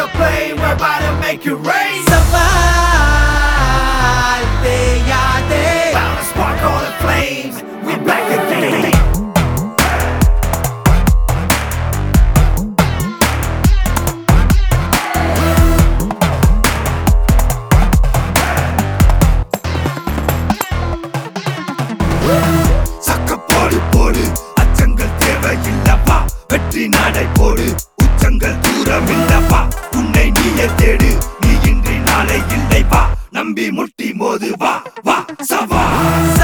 a plane, we're about to make it rain. सवाल पे यादें Bound to spark all the flames, we back again. சக்கப்போடு போடு அச்சங்கள் தேவையில்லப்பா வெற்றி நடை போடு உச்சங்கள் தூரம் இல்லப்பா உன்னை நீயே தேடு நீ இன்றி நாளை இல்லைப்பா நம்பி முட்டி மோது வா வா சவா